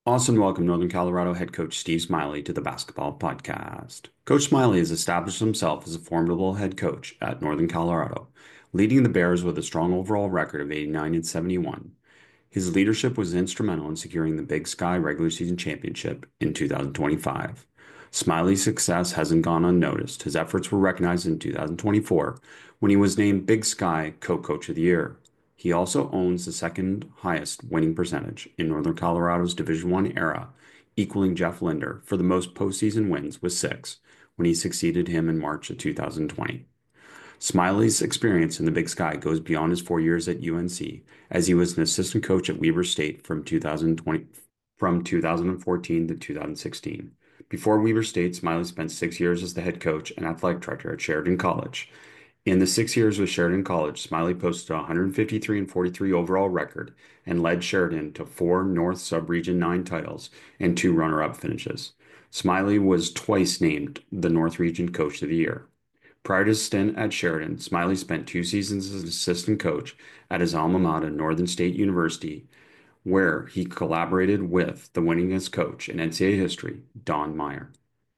Awesome. Welcome, Northern Colorado head coach Steve Smiley to the Basketball Podcast. Coach Smiley has established himself as a formidable head coach at Northern Colorado, leading the Bears with a strong overall record of 89-71. His leadership was instrumental in securing the Big Sky regular season championship in 2025. Smiley's success hasn't gone unnoticed. His efforts were recognized in 2024 when he was named Big Sky Co-Coach of the Year. He also owns the second highest winning percentage in Northern Colorado's Division I era, equaling Jeff Linder for the most postseason wins with 6 when he succeeded him in March of 2020. Smiley's experience in the Big Sky goes beyond his 4 years at UNC, as he was an assistant coach at Weber State from 2014 to 2016. Before Weber State, Smiley spent 6 years as the head coach and athletic director at Sheridan College. In the 6 years with Sheridan College, Smiley posted a 153-43 overall record and led Sheridan to 4 North Sub-Region 9 titles and 2 runner-up finishes. Smiley was twice named the North Region Coach of the Year. Prior to his stint at Sheridan, Smiley spent 2 seasons as an assistant coach at his alma mater, Northern State University, where he collaborated with the winningest coach in NCAA history, Don Meyer.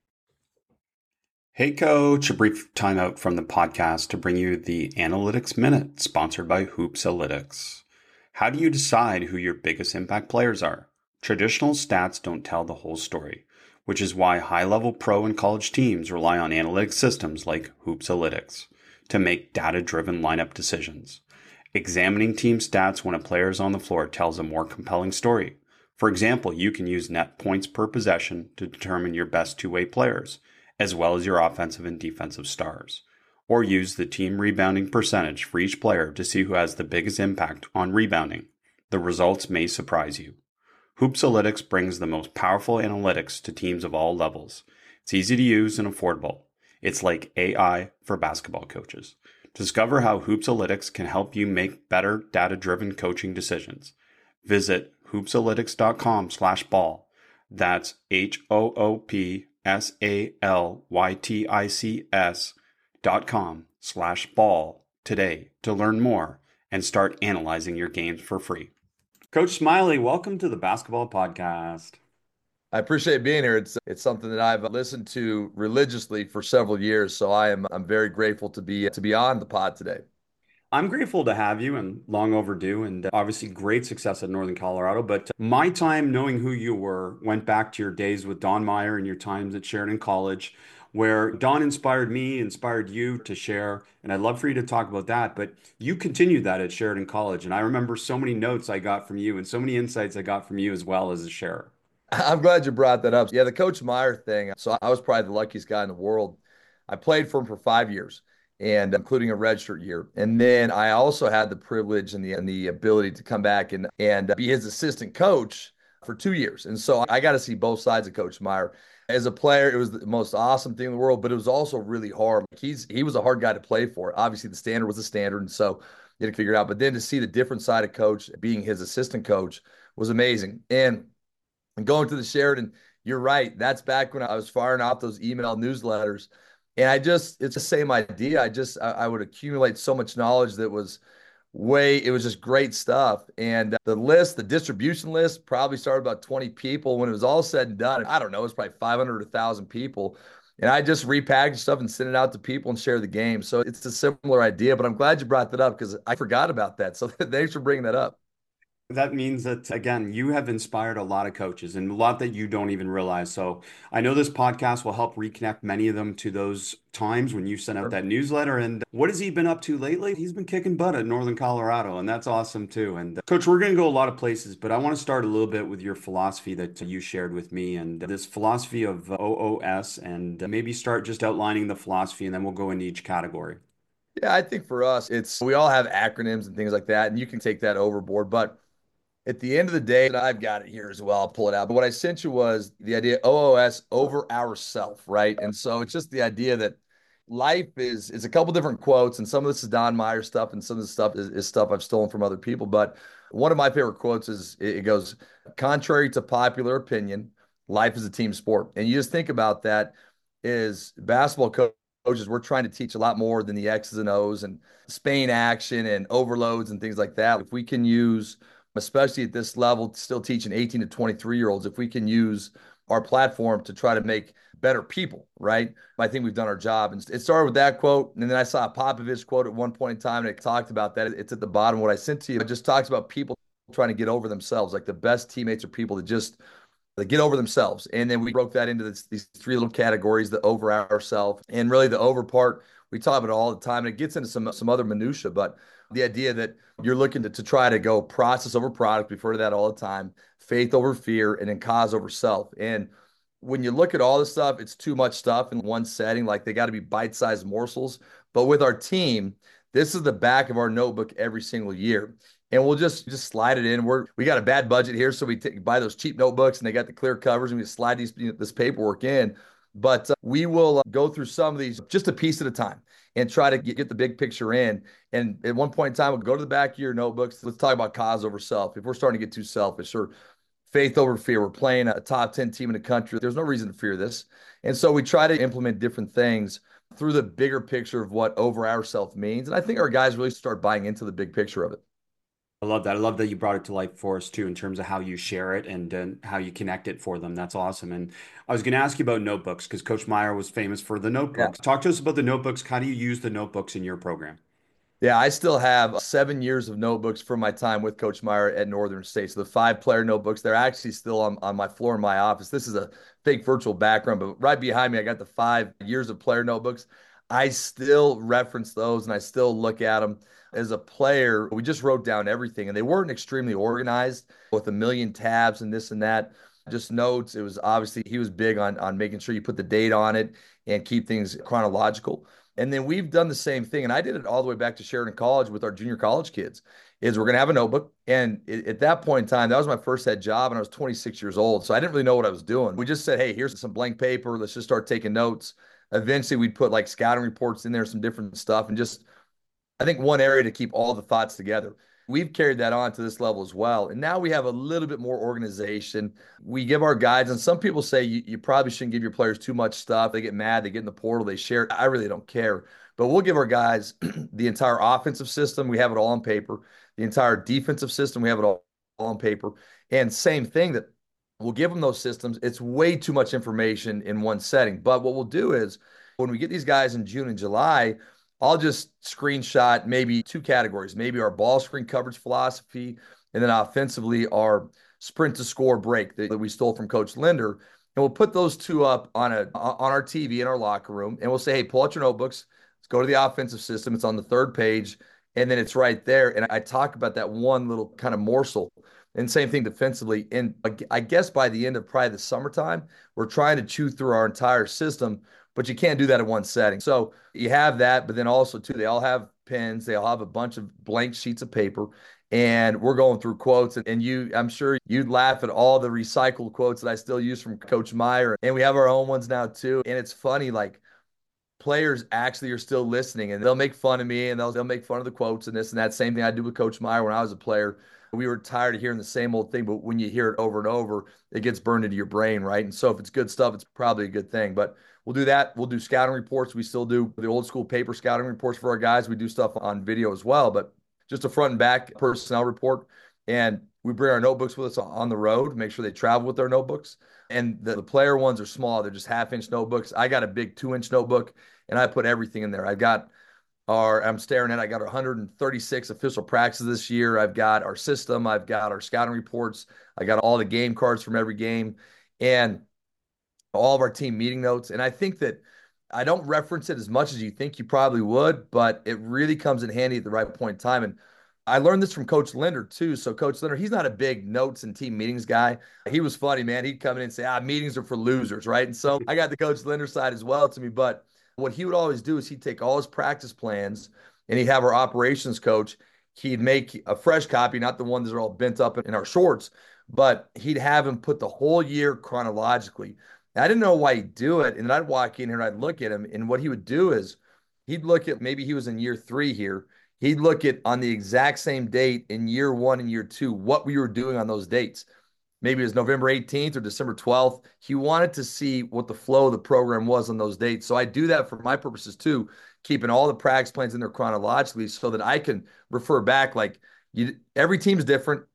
Hey, Coach, a brief timeout from the podcast to bring you the Analytics Minute, sponsored by Hoopsalytics. How do you decide who your biggest impact players are? Traditional stats don't tell the whole story, which is why high-level pro and college teams rely on analytics systems like Hoopsalytics to make data-driven lineup decisions. Examining team stats when a player is on the floor tells a more compelling story. For example, you can use net points per possession to determine your best two-way players, as well as your offensive and defensive stars. Or use the team rebounding percentage for each player to see who has the biggest impact on rebounding. The results may surprise you. Hoopsalytics brings the most powerful analytics to teams of all levels. It's easy to use and affordable. It's like AI for basketball coaches. Discover how Hoopsalytics can help you make better data-driven coaching decisions. Visit hoopsalytics.com/ball. That's HOOPSALYTICS.com/ball today to learn more and start analyzing your games for free. Coach Smiley, welcome to the Basketball Podcast. I appreciate being here. It's something that I've listened to religiously for several years, so I'm very grateful to be on the pod today. I'm grateful to have you and long overdue, and obviously great success at Northern Colorado. But my time knowing who you were went back to your days with Don Meyer and your times at Sheridan College, where Don inspired me, inspired you to share. And I'd love for you to talk about that. But you continued that at Sheridan College. And I remember so many notes I got from you and so many insights I got from you as well as a sharer. I'm glad you brought that up. Yeah, the Coach Meyer thing. So I was probably the luckiest guy in the world. I played for him for 5 years, and including a redshirt year. And then I also had the privilege and the ability to come back and be his assistant coach for 2 years. And so I got to see both sides of Coach Meyer. As a player, it was the most awesome thing in the world, but it was also really hard. Like he was a hard guy to play for. Obviously, the standard was the standard, and so you had to figure it out. But then to see the different side of coach, being his assistant coach, was amazing. And going to the Sheridan, you're right. That's back when I was firing off those email newsletters. And it's the same idea. I would accumulate so much knowledge that it was just great stuff. And the distribution list probably started about 20 people. When it was all said and done, I don't know, it was probably 500 or 1,000 people. And I just repackaged stuff and sent it out to people and share the game. So it's a similar idea, but I'm glad you brought that up because I forgot about that. So thanks for bringing that up. That means that, again, you have inspired a lot of coaches and a lot that you don't even realize. So I know this podcast will help reconnect many of them to those times when you sent out Sure. that newsletter. And what has he been up to lately? He's been kicking butt at Northern Colorado, and that's awesome too. And Coach, we're going to go a lot of places, but I want to start a little bit with your philosophy that you shared with me and this philosophy of OOS, and maybe start just outlining the philosophy, and then we'll go into each category. Yeah, I think for us, we all have acronyms and things like that, and you can take that overboard. But at the end of the day, and I've got it here as well. I'll pull it out. But what I sent you was the idea OOS over ourself, right? And so it's just the idea that life is a couple different quotes, and some of this is Don Meyer stuff, and some of this stuff is stuff I've stolen from other people. But one of my favorite quotes is it goes, contrary to popular opinion, life is a team sport. And you just think about that is coaches, we're trying to teach a lot more than the X's and O's and Spain action and overloads and things like that. If we can use especially at this level, still teaching 18 to 23-year-olds, if we can use our platform to try to make better people, right? I think we've done our job. And it started with that quote. And then I saw a Popovich quote at one point in time, and it talked about that. It's at the bottom of what I sent to you. It just talks about people trying to get over themselves. Like the best teammates are people that just they get over themselves. And then we broke that into these three little categories: the over ourselves, and really the over part. We talk about it all the time, and it gets into some other minutia, but the idea that you're looking to try to go process over product, we refer to that all the time, faith over fear, and then cause over self. And when you look at all this stuff, it's too much stuff in one setting. Like they got to be bite-sized morsels. But with our team, this is the back of our notebook every single year. And we'll just slide it in. We got a bad budget here, so we buy those cheap notebooks, and they got the clear covers, and we slide this paperwork in. But we will go through some of these just a piece at a time and try to get the big picture in. And at one point in time, we'll go to the back of your notebooks. Let's talk about cause over self. If we're starting to get too selfish, or faith over fear, we're playing a top 10 team in the country. There's no reason to fear this. And so we try to implement different things through the bigger picture of what over ourself means. And I think our guys really start buying into the big picture of it. I love that. I love that you brought it to life for us too, in terms of how you share it and how you connect it for them. That's awesome. And I was going to ask you about notebooks because Coach Meyer was famous for the Yeah. notebooks. Talk to us about the notebooks. How do you use the notebooks in your program? Yeah, I still have 7 years of notebooks from my time with Coach Meyer at Northern State. So the 5-player notebooks, they're actually still on my floor in my office. This is a fake virtual background, but right behind me, I got the 5 years of player notebooks. I still reference those and I still look at them as a player. We just wrote down everything, and they weren't extremely organized with a million tabs and this and that. Just notes. It was obviously he was big on making sure you put the date on it and keep things chronological. And then we've done the same thing. And I did it all the way back to Sheridan College with our junior college kids. Is we're going to have a notebook. And at that point in time, that was my first head job, and I was 26 years old. So I didn't really know what I was doing. We just said, hey, here's some blank paper. Let's just start taking notes. Eventually, we'd put like scouting reports in there, some different stuff, and just, I think, one area to keep all the thoughts together. We've carried that on to this level as well. And now we have a little bit more organization. We give our guides, and some people say you probably shouldn't give your players too much stuff. They get mad, they get in the portal, they share it. I really don't care. But we'll give our guys the entire offensive system. We have it all on paper. The entire defensive system, we have it all on paper. And same thing, that we'll give them those systems. It's way too much information in one setting. But what we'll do is when we get these guys in June and July, I'll just screenshot maybe two categories, maybe our ball screen coverage philosophy, and then offensively our sprint to score break that we stole from Coach Linder. And we'll put those two up on our TV in our locker room, and we'll say, hey, pull out your notebooks. Let's go to the offensive system. It's on the third page, and then it's right there. And I talk about that one little kind of morsel. And same thing defensively. And I guess by the end of probably the summertime, we're trying to chew through our entire system, but you can't do that in one setting. So you have that, but then also too, they all have pens. They all have a bunch of blank sheets of paper, and we're going through quotes. And I'm sure you'd laugh at all the recycled quotes that I still use from Coach Meyer. And we have our own ones now too. And it's funny, like players actually are still listening, and they'll make fun of me, and they'll make fun of the quotes and this and that. Same thing I did with Coach Meyer when I was a player. We were tired of hearing the same old thing, but when you hear it over and over, it gets burned into your brain, right? And so if it's good stuff, it's probably a good thing. But we'll do that. We'll do scouting reports. We still do the old school paper scouting reports for our guys. We do stuff on video as well, but just a front and back personnel report. And we bring our notebooks with us on the road, make sure they travel with their notebooks. And the player ones are small. They're just half-inch notebooks. I got a big 2-inch notebook, and I put everything in there. I'm staring at, I got 136 official practices this year. I've got our system. I've got our scouting reports. I got all the game cards from every game and all of our team meeting notes. And I think that I don't reference it as much as you think you probably would, but it really comes in handy at the right point in time. And I learned this from Coach Linder too. So Coach Linder, he's not a big notes and team meetings guy. He was funny, man. He'd come in and say, meetings are for losers, right? And so I got the Coach Linder side as well to me. But what he would always do is he'd take all his practice plans, and he'd have our operations coach. He'd make a fresh copy, not the ones that are all bent up in our shorts, but he'd have him put the whole year chronologically. I didn't know why he'd do it. And then I'd walk in here and I'd look at him. And what he would do is he'd look at, maybe he was in year 3 here. He'd look at on the exact same date in year 1 and year 2, what we were doing on those dates. Maybe it was November 18th or December 12th. He wanted to see what the flow of the program was on those dates. So I do that for my purposes too, keeping all the practice plans in there chronologically so that I can refer back. Like every team's different.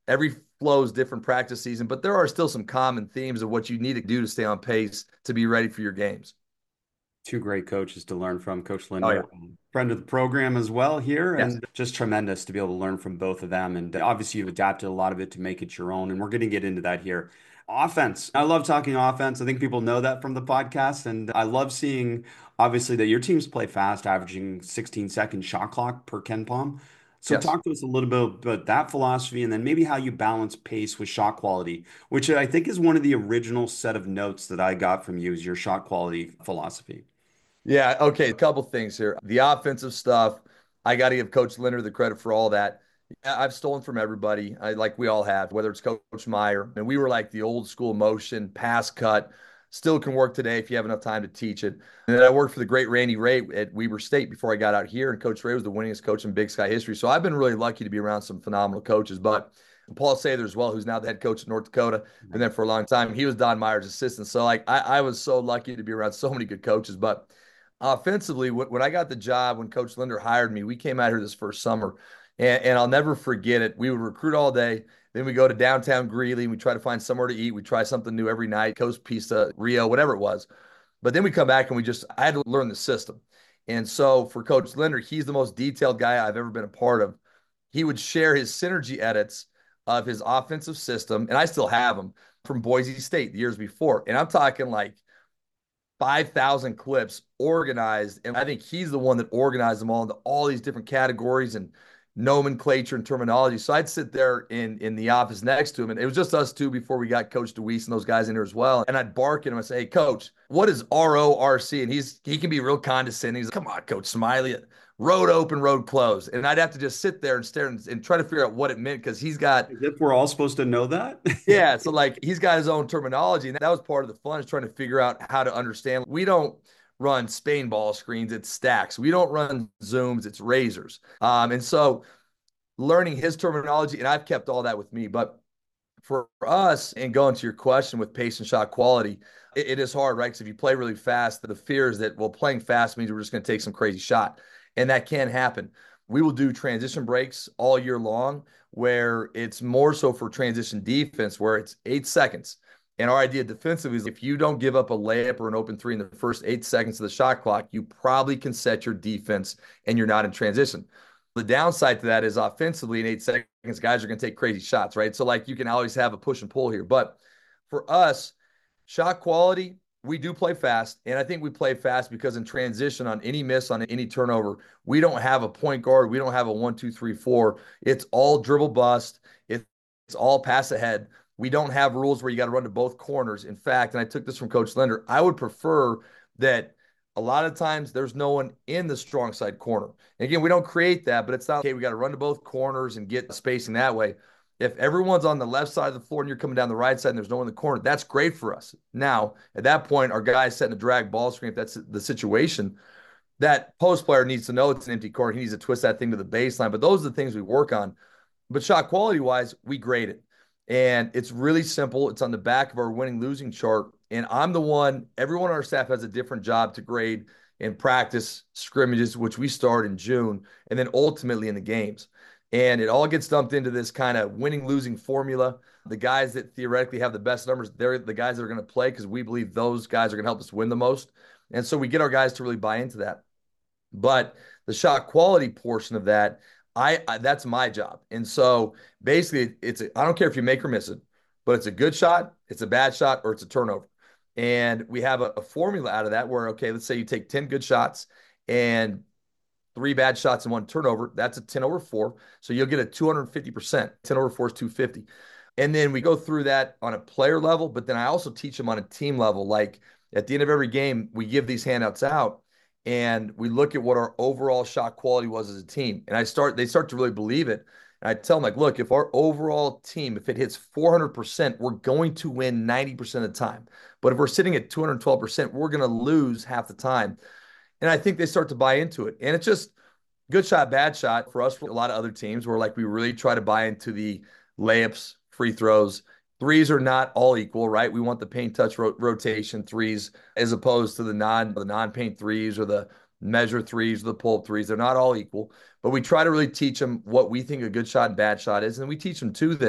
Every flow is different practice season, but there are still some common themes of what you need to do to stay on pace to be ready for your games. Two great coaches to learn from. Coach Oh yeah. Linder, friend of the program as well here, Yes. and just tremendous to be able to learn from both of them. And obviously, you've adapted a lot of it to make it your own, and we're going to get into that here. Offense. I love talking offense. I think people know that from the podcast, and I love seeing obviously that your teams play fast, averaging 16-second shot clock per Ken Palm. So Yes. talk to us a little bit about that philosophy and then maybe how you balance pace with shot quality, which I think is one of the original set of notes that I got from you is your shot quality philosophy. Yeah, okay. A couple things here. The offensive stuff, I got to give Coach Linder the credit for all that. Yeah, I've stolen from everybody, like we all have, whether it's Coach Meyer. And we were like the old school motion, pass cut, still can work today if you have enough time to teach it. And then I worked for the great Randy Ray at Weber State before I got out here. And Coach Ray was the winningest coach in Big Sky history. So I've been really lucky to be around some phenomenal coaches. But Paul Sather as well, who's now the head coach of North Dakota, been there for a long time. He was Don Meyer's assistant. So like I was so lucky to be around so many good coaches. But offensively, when I got the job, when Coach Linder hired me, we came out here this first summer, and I'll never forget it. We would recruit all day. Then we go to downtown Greeley and we try to find somewhere to eat. We try something new every night, Coast Pizza, Rio, whatever it was. But then we come back and I had to learn the system. And so for Coach Linder, he's the most detailed guy I've ever been a part of. He would share his synergy edits of his offensive system, and I still have them from Boise State the years before. And I'm talking like 5,000 clips organized. And I think he's the one that organized them all into all these different categories and nomenclature and terminology. So I'd sit there in the office next to him, and it was just us two before we got Coach DeWeese and those guys in there as well. And I'd bark at him and say, "Hey, Coach, what is RORC?" And he can be real condescending. He's like, "Come on, Coach Smiley. Road open, road closed." And I'd have to just sit there and stare and try to figure out what it meant because he's got If we're all supposed to know that. yeah, so like he's got his own terminology, and that was part of the fun is trying to figure out how to understand. We don't run Spain ball screens, it's stacks. We don't run zooms, it's razors. And so learning his terminology, and I've kept all that with me. But for us, and going to your question with pace and shot quality, it is hard, right? Because if you play really fast, the fear is that, well, playing fast means we're just going to take some crazy shot. And that can happen. We will do transition breaks all year long where it's more so for transition defense, where it's 8 seconds. And our idea defensively is if you don't give up a layup or an open three in the first 8 seconds of the shot clock, you probably can set your defense and you're not in transition. The downside to that is offensively in 8 seconds, guys are going to take crazy shots, right? So like you can always have a push and pull here. But for us, shot quality, we do play fast. And I think we play fast because in transition on any miss, on any turnover, we don't have a point guard. We don't have a 1, 2, 3, 4. It's all dribble bust. It's all pass ahead. We don't have rules where you got to run to both corners. In fact, and I took this from Coach Linder, I would prefer that a lot of times there's no one in the strong side corner. And again, we don't create that, but it's not okay. We got to run to both corners and get spacing that way. If everyone's on the left side of the floor and you're coming down the right side and there's no one in the corner, that's great for us. Now, at that point, our guy's setting a drag ball screen. If that's the situation, that post player needs to know it's an empty corner. He needs to twist that thing to the baseline. But those are the things we work on. But shot quality wise, we grade it. And it's really simple. It's on the back of our winning losing chart. And I'm the one, everyone on our staff has a different job to grade in practice scrimmages, which we start in June, and then ultimately in the games. And it all gets dumped into this kind of winning losing formula. The guys that theoretically have the best numbers, they're the guys that are going to play because we believe those guys are going to help us win the most. And so we get our guys to really buy into that. But the shot quality portion of that, I that's my job. And so basically I don't care if you make or miss it, but it's a good shot, it's a bad shot, or it's a turnover. And we have a formula out of that where, okay, let's say you take 10 good shots and 3 bad shots and 1 turnover. That's a 10 over 4. So you'll get a 250%. 10 over 4 is 250. And then we go through that on a player level, but then I also teach them on a team level. Like at the end of every game, we give these handouts out and we look at what our overall shot quality was as a team. And they start to really believe it. And I tell them, like, look, if our overall team, if it hits 400%, we're going to win 90% of the time. But if we're sitting at 212%, we're going to lose half the time. And I think they start to buy into it. And it's just good shot, bad shot for us, for a lot of other teams where like we really try to buy into the layups, free throws. Threes are not all equal, right? We want the paint touch rotation threes as opposed to the non-paint threes or the measure threes or the pull up threes. They're not all equal, but we try to really teach them what we think a good shot and bad shot is. And we teach them too that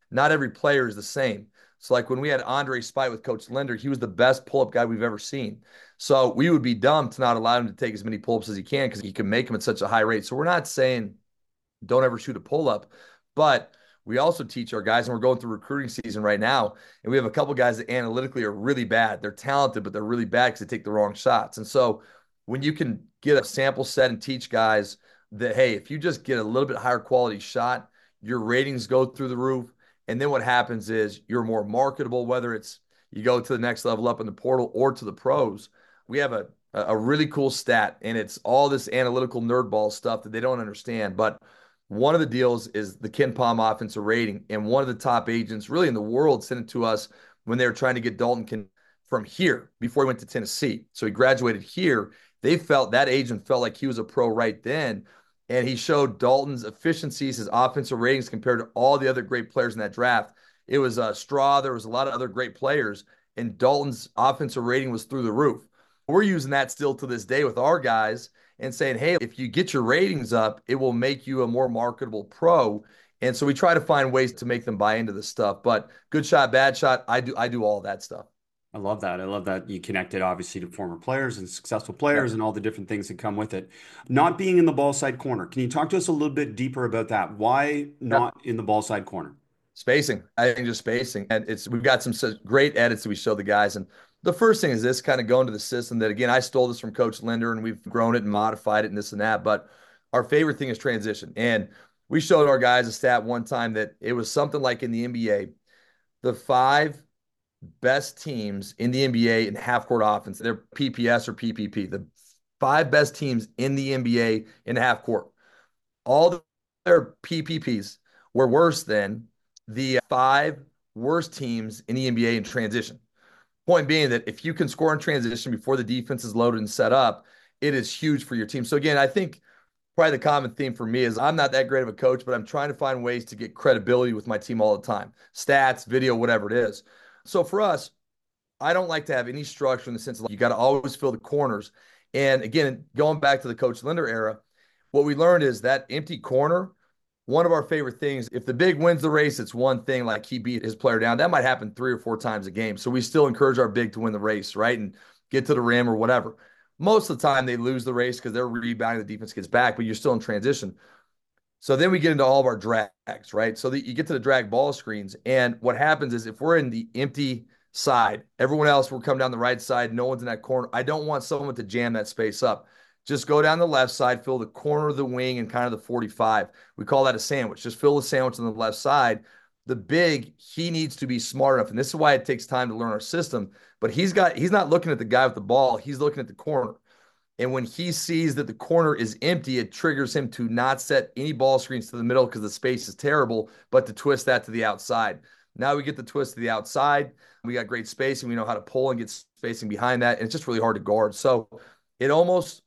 not every player is the same. So like when we had Andre Spite with Coach Linder, he was the best pull-up guy we've ever seen. So we would be dumb to not allow him to take as many pull-ups as he can because he can make them at such a high rate. So we're not saying don't ever shoot a pull-up, but we also teach our guys, and we're going through recruiting season right now, and we have a couple guys that analytically are really bad. They're talented, but they're really bad because they take the wrong shots. And so when you can get a sample set and teach guys that, hey, if you just get a little bit higher quality shot, your ratings go through the roof. And then what happens is you're more marketable, whether it's you go to the next level up in the portal or to the pros. We have a really cool stat, and it's all this analytical nerdball stuff that they don't understand. But one of the deals is the KenPom offensive rating, and one of the top agents really in the world sent it to us when they were trying to get Dalton from here before he went to Tennessee. So he graduated here. They felt that agent felt like he was a pro right then, and he showed Dalton's efficiencies, his offensive ratings compared to all the other great players in that draft. It was Straw. There was a lot of other great players, and Dalton's offensive rating was through the roof. We're using that still to this day with our guys and saying, hey, if you get your ratings up, it will make you a more marketable pro. And so we try to find ways to make them buy into this stuff. But good shot, bad shot, I do all that stuff. I love that. I love that you connected obviously to former players and successful Yeah. players and all the different things that come with it. Not being in the ball side corner. Can you talk to us a little bit deeper about that? Why Yeah. not in the ball side corner? Spacing. I think just spacing. And we've got some great edits that we show the guys. And the first thing is this kind of going to the system that again, I stole this from Coach Linder and we've grown it and modified it and this and that. But our favorite thing is transition. And we showed our guys a stat one time that it was something like in the NBA, the five best teams in the NBA in half court offense, they're PPS or PPP, the five best teams in the NBA in half court. All their PPPs were worse than the five worst teams in the NBA in transition. Point being that if you can score in transition before the defense is loaded and set up, it is huge for your team. So again, I think probably the common theme for me is I'm not that great of a coach, but I'm trying to find ways to get credibility with my team all the time. Stats, video, whatever it is. So for us, I don't like to have any structure in the sense of like, you got to always fill the corners. And again, going back to the Coach Linder era, what we learned is that empty corner, one of our favorite things, if the big wins the race, it's one thing, like he beat his player down. That might happen 3 or 4 times a game. So we still encourage our big to win the race, right? And get to the rim or whatever. Most of the time they lose the race because they're rebounding, the defense gets back, but you're still in transition. So then we get into all of our drags, right? So that you get to the drag ball screens. And what happens is if we're in the empty side, everyone else will come down the right side. No one's in that corner. I don't want someone to jam that space up. Just go down the left side, fill the corner of the wing and kind of the 45. We call that a sandwich. Just fill the sandwich on the left side. The big, he needs to be smart enough. And this is why it takes time to learn our system. But he's not looking at the guy with the ball. He's looking at the corner. And when he sees that the corner is empty, it triggers him to not set any ball screens to the middle because the space is terrible, but to twist that to the outside. Now we get the twist to the outside. We got great spacing. We know how to pull and get spacing behind that. And it's just really hard to guard. So it almost,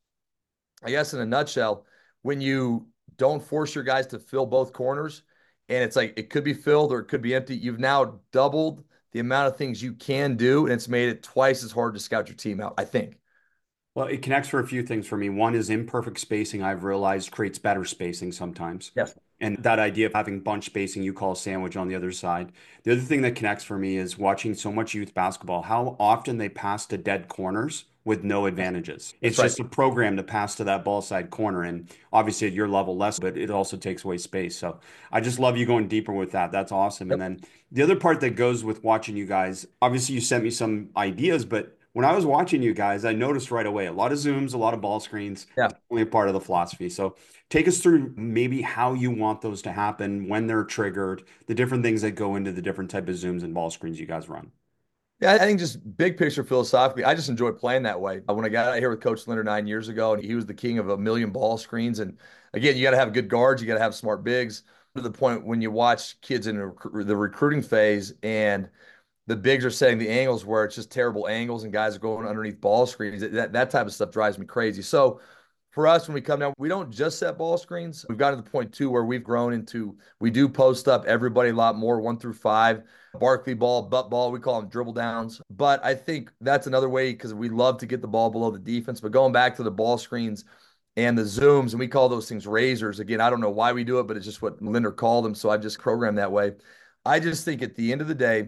I guess, in a nutshell, when you don't force your guys to fill both corners and it's like it could be filled or it could be empty, you've now doubled the amount of things you can do. And it's made it twice as hard to scout your team out, I think. Well, it connects for a few things for me. One is imperfect spacing, I've realized creates better spacing sometimes. Yes. And that idea of having bunch spacing, you call a sandwich on the other side. The other thing that connects for me is watching so much youth basketball, how often they pass to dead corners with no advantages. That's It's right. just a program to pass to that ball side corner. And obviously at your level less, but it also takes away space. So I just love you going deeper with that. That's awesome. And Yep. then the other part that goes with watching you guys, obviously you sent me some ideas, but when I was watching you guys, I noticed right away a lot of zooms, a lot of ball screens, Yeah. definitely a part of the philosophy. So take us through maybe how you want those to happen, when they're triggered, the different things that go into the different type of zooms and ball screens you guys run. Yeah, I think just big picture philosophically, I just enjoy playing that way. When I got out here with Coach Linder 9 years ago, and he was the king of a million ball screens. And again, you got to have good guards, you got to have smart bigs. To the point when you watch kids in the recruiting phase, and the bigs are setting the angles where it's just terrible angles, and guys are going underneath ball screens. That type of stuff drives me crazy. So for us, when we come down, we don't just set ball screens. We've gotten to the point too where we've grown into we do post up everybody a lot more, 1 through 5. Barkley ball, butt ball, we call them dribble downs. But I think that's another way because we love to get the ball below the defense. But going back to the ball screens and the zooms, and we call those things razors. Again, I don't know why we do it, but it's just what Linder called them. So I've just programmed that way. I just think at the end of the day,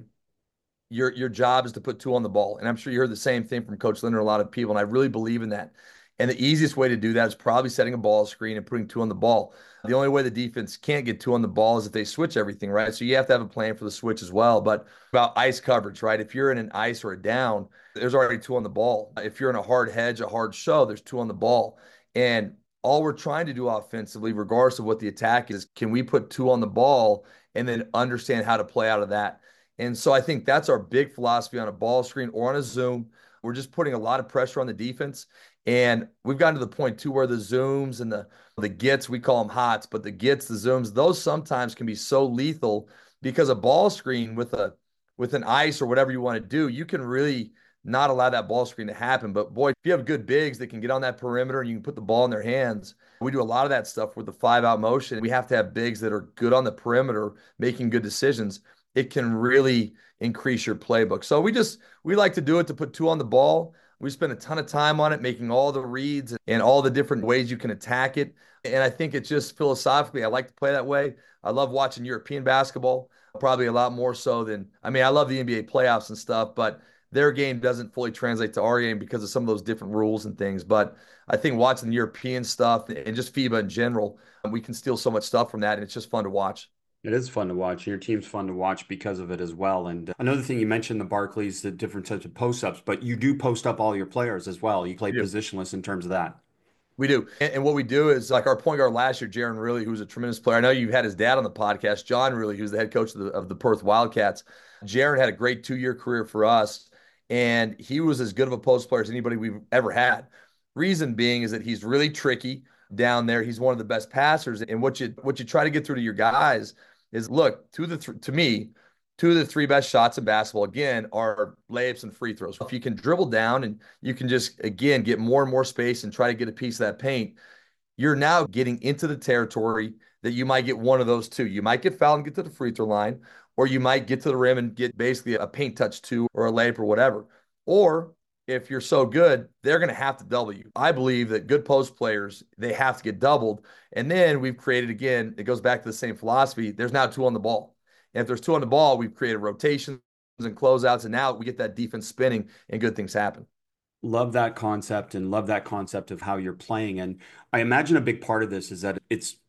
your job is to put two on the ball. And I'm sure you heard the same thing from Coach Linder and a lot of people. And I really believe in that. And the easiest way to do that is probably setting a ball screen and putting two on the ball. The only way the defense can't get two on the ball is if they switch everything, right? So you have to have a plan for the switch as well. But about ice coverage, right? If you're in an ice or a down, there's already two on the ball. If you're in a hard hedge, a hard show, there's two on the ball. And all we're trying to do offensively, regardless of what the attack is, can we put two on the ball and then understand how to play out of that? And so I think that's our big philosophy on a ball screen or on a zoom. We're just putting a lot of pressure on the defense. And we've gotten to the point too where the zooms and the gets, we call them hots, but the gets, the zooms, those sometimes can be so lethal because a ball screen with an ice or whatever you want to do, you can really not allow that ball screen to happen. But boy, if you have good bigs that can get on that perimeter and you can put the ball in their hands, we do a lot of that stuff with the 5-out motion. We have to have bigs that are good on the perimeter, making good decisions. It can really increase your playbook. So we like to do it to put two on the ball. We spend a ton of time on it, making all the reads and all the different ways you can attack it. And I think it's just philosophically, I like to play that way. I love watching European basketball, probably a lot more so than, I mean, I love the NBA playoffs and stuff, but their game doesn't fully translate to our game because of some of those different rules and things. But I think watching the European stuff and just FIBA in general, we can steal so much stuff from that, and it's just fun to watch. It is fun to watch. Your team's fun to watch because of it as well. And another thing you mentioned, the Barclays, the different types of post ups, but you do post up all your players as well. You play We do. positionless in terms of that. We do. And what we do is like our point guard last year, Jaron Riley, who was a tremendous player. I know you've had his dad on the podcast, John Riley, who's the head coach of the Perth Wildcats. Jaron had a great 2-year career for us, and he was as good of a post player as anybody we've ever had. Reason being is that he's really tricky down there. He's one of the best passers. And what you try to get through to your guys is look, to me, two of the three best shots in basketball, again, are layups and free throws. If you can dribble down and you can just, again, get more and more space and try to get a piece of that paint, you're now getting into the territory that you might get one of those two. You might get fouled and get to the free throw line, or you might get to the rim and get basically a paint touch two or a layup or whatever. Or if you're so good, they're going to have to double you. I believe that good post players, they have to get doubled. And then we've created, again, it goes back to the same philosophy. There's now two on the ball. And if there's two on the ball, we've created rotations and closeouts. And now we get that defense spinning and good things happen. Love that concept and love that concept of how you're playing. And I imagine a big part of this is that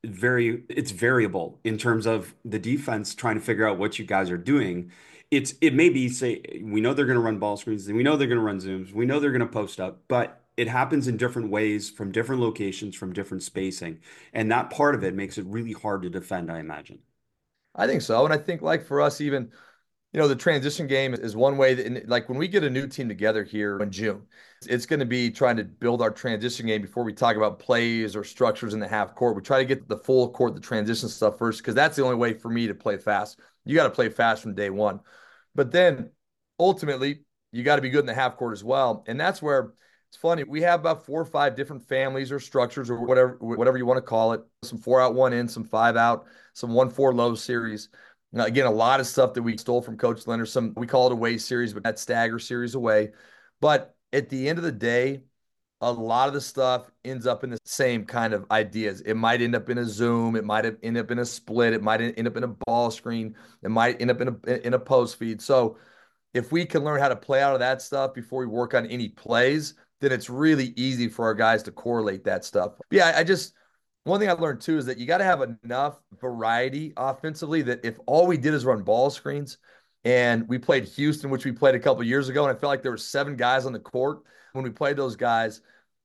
it's variable in terms of the defense trying to figure out what you guys are doing. It may be say we know they're going to run ball screens, we know they're going to run zooms, we know they're going to post up, but it happens in different ways from different locations, from different spacing. And that part of it makes it really hard to defend, I imagine. I think so. And I think like for us, even the transition game is one way that, and like when we get a new team together here in June, it's going to be trying to build our transition game before we talk about plays or structures in the half court. We try to get the full court, the transition stuff first, because that's the only way for me to play fast. You got to play fast from day one. But then ultimately, you got to be good in the half court as well. And that's where it's funny. We have about 4 or 5 different families or structures or whatever you want to call it. Some 4-out, 1-in, some 5-out, some 1-4 low series. Now, again, a lot of stuff that we stole from Coach Leonard. Some we call it away series, but that stagger series away. But at the end of the day, a lot of the stuff ends up in the same kind of ideas. It might end up in a zoom. It might end up in a split. It might end up in a ball screen. It might end up in a post feed. So if we can learn how to play out of that stuff before we work on any plays, then it's really easy for our guys to correlate that stuff. But yeah, one thing I learned too is that you got to have enough variety offensively that if all we did is run ball screens and we played Houston, which we played a couple years ago, and I felt like there were 7 guys on the court when we played those guys.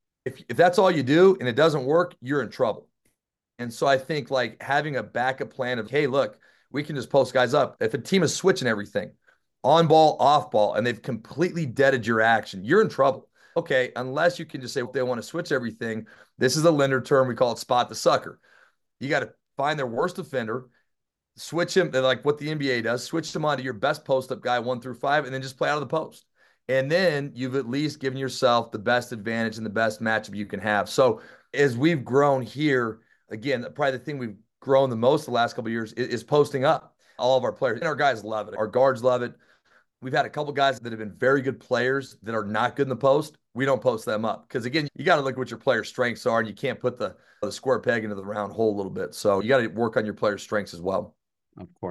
If that's all you do and it doesn't work, you're in trouble. And so I think like having a backup plan of, hey, look, we can just post guys up. If a team is switching everything, on ball, off ball, and they've completely deaded your action, you're in trouble. Okay, unless you can just say they want to switch everything. This is a lender term. We call it spot the sucker. You got to find their worst offender, switch him like what the NBA does, switch them onto your best post up guy 1 through 5, and then just play out of the post. And then you've at least given yourself the best advantage and the best matchup you can have. So as we've grown here, again, probably the thing we've grown the most the last couple of years is posting up. All of our players and our guys love it. Our guards love it. We've had a couple guys that have been very good players that are not good in the post. We don't post them up because, again, you got to look at what your player strengths are, and you can't put the square peg into the round hole a little bit. So you got to work on your player strengths as well. Of course.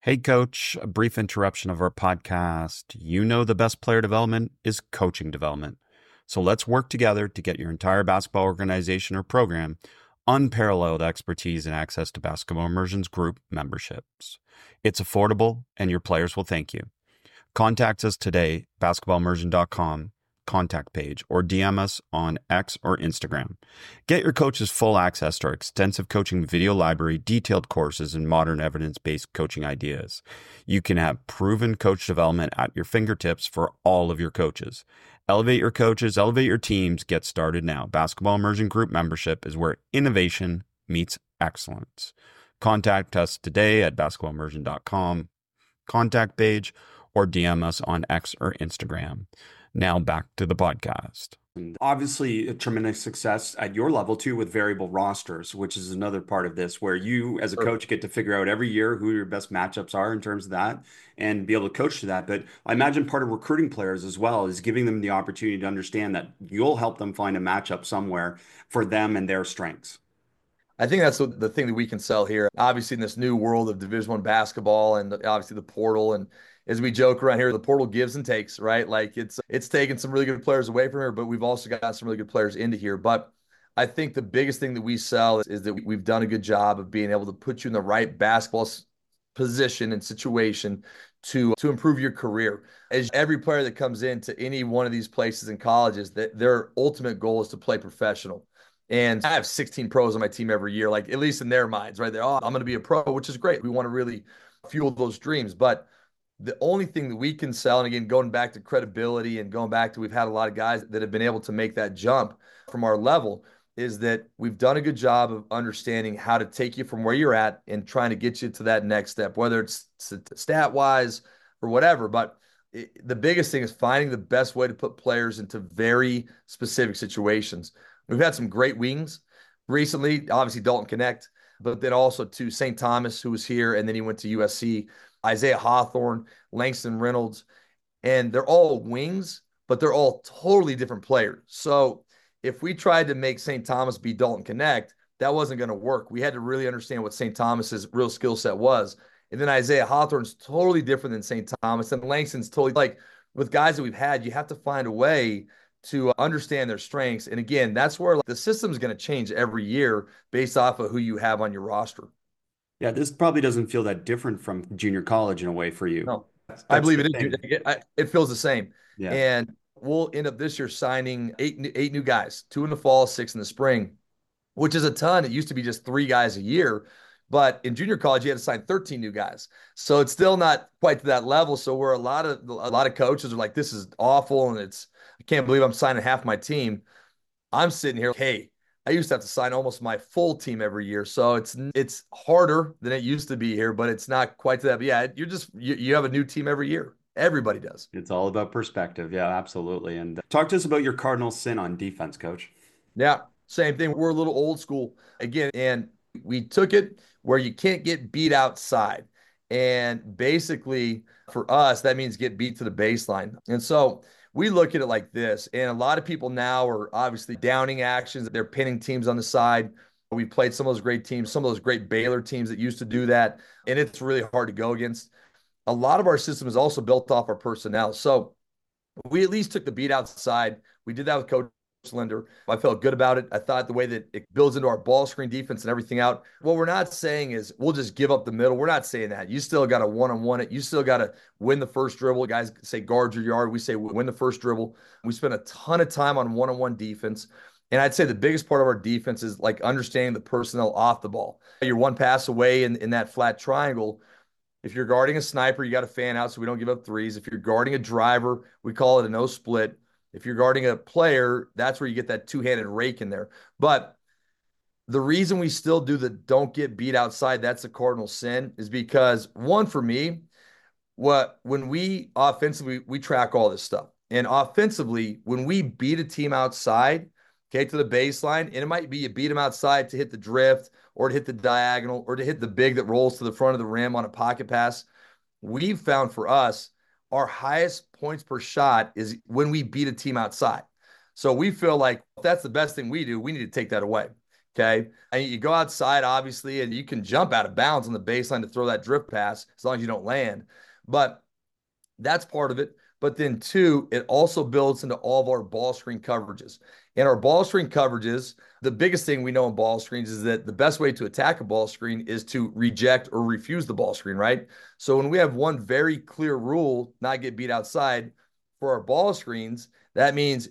Hey, coach, a brief interruption of our podcast. You know, the best player development is coaching development. So let's work together to get your entire basketball organization or program unparalleled expertise and access to Basketball Immersion's group memberships. It's affordable and your players will thank you. Contact us today, basketballimmersion.com contact page, or DM us on X or Instagram. Get your coaches full access to our extensive coaching video library, detailed courses, and modern evidence-based coaching ideas. You can have proven coach development at your fingertips for all of your coaches. Elevate your coaches, elevate your teams. Get started now. Basketball Immersion Group membership is where innovation meets excellence. Contact us today at basketballimmersion.com contact page, or DM us on X or Instagram. Now back to the podcast. Obviously, a tremendous success at your level too with variable rosters, which is another part of this where you as a coach get to figure out every year who your best matchups are in terms of that and be able to coach to that. But I imagine part of recruiting players as well is giving them the opportunity to understand that you'll help them find a matchup somewhere for them and their strengths. I think that's the thing that we can sell here. Obviously, in this new world of Division I basketball and obviously the portal, and as we joke around here, the portal gives and takes, right? Like it's taken some really good players away from here, but we've also got some really good players into here. But I think the biggest thing that we sell is that we've done a good job of being able to put you in the right basketball position and situation to improve your career. As every player that comes into any one of these places in colleges, that their ultimate goal is to play professional. And I have 16 pros on my team every year, like at least in their minds, right? They're, oh, I'm going to be a pro, which is great. We want to really fuel those dreams. But the only thing that we can sell, and again, going back to credibility and going back to we've had a lot of guys that have been able to make that jump from our level, is that we've done a good job of understanding how to take you from where you're at and trying to get you to that next step, whether it's stat wise or whatever. But the biggest thing is finding the best way to put players into very specific situations. We've had some great wings recently, obviously Dalton Connect, but then also to St. Thomas, who was here, and then he went to USC, Isaiah Hawthorne, Langston Reynolds, and they're all wings, but they're all totally different players. So if we tried to make St. Thomas be Dalton Connect, that wasn't going to work. We had to really understand what St. Thomas's real skill set was. And then Isaiah Hawthorne's totally different than St. Thomas, and Langston's totally like with guys that we've had, you have to find a way to understand their strengths. And again, that's where the system is going to change every year based off of who you have on your roster. Yeah, this probably doesn't feel that different from junior college in a way for you. No, I That's believe the it is. thing. It feels the same. Yeah. And we'll end up this year signing eight new guys, 2 in the fall, 6 in the spring, which is a ton. It used to be just 3 guys a year. But in junior college, you had to sign 13 new guys. So it's still not quite to that level. So where a lot of coaches are like, this is awful. And I can't believe I'm signing half my team. I'm sitting here, hey, I used to have to sign almost my full team every year. So it's harder than it used to be here, but it's not quite to that. But yeah, you have a new team every year. Everybody does. It's all about perspective. Yeah, absolutely. And talk to us about your cardinal sin on defense, coach. Yeah, same thing. We're a little old school again, and we took it where you can't get beat outside. And basically, for us, that means get beat to the baseline. And so we look at it like this. And a lot of people now are obviously downing actions. They're pinning teams on the side. We've played some of those great teams, some of those great Baylor teams that used to do that. And it's really hard to go against. A lot of our system is also built off our personnel. So we at least took the beat outside. We did that with Coach Linder. I felt good about it. I thought the way that it builds into our ball screen defense and everything out. What we're not saying is we'll just give up the middle. We're not saying that. You still got to one-on-one it. You still got to win the first dribble. Guys say guard your yard. We say win the first dribble. We spend a ton of time on one-on-one defense. And I'd say the biggest part of our defense is like understanding the personnel off the ball. You're one pass away in that flat triangle. If you're guarding a sniper, you got to fan out so we don't give up threes. If you're guarding a driver, we call it a no split. If you're guarding a player, that's where you get that two-handed rake in there. But the reason we still do the don't get beat outside, that's the cardinal sin, is because one, for me, when we offensively, we track all this stuff. And offensively, when we beat a team outside, okay, to the baseline, and it might be you beat them outside to hit the drift or to hit the diagonal or to hit the big that rolls to the front of the rim on a pocket pass. We've found for us, our highest points per shot is when we beat a team outside. So we feel like if that's the best thing we do, we need to take that away. Okay. And you go outside, obviously, and you can jump out of bounds on the baseline to throw that drift pass as long as you don't land. But that's part of it. But then, two, it also builds into all of our ball screen coverages. And our ball screen coverages, the biggest thing we know in ball screens is that the best way to attack a ball screen is to reject or refuse the ball screen, right? So when we have one very clear rule, not get beat outside for our ball screens, that means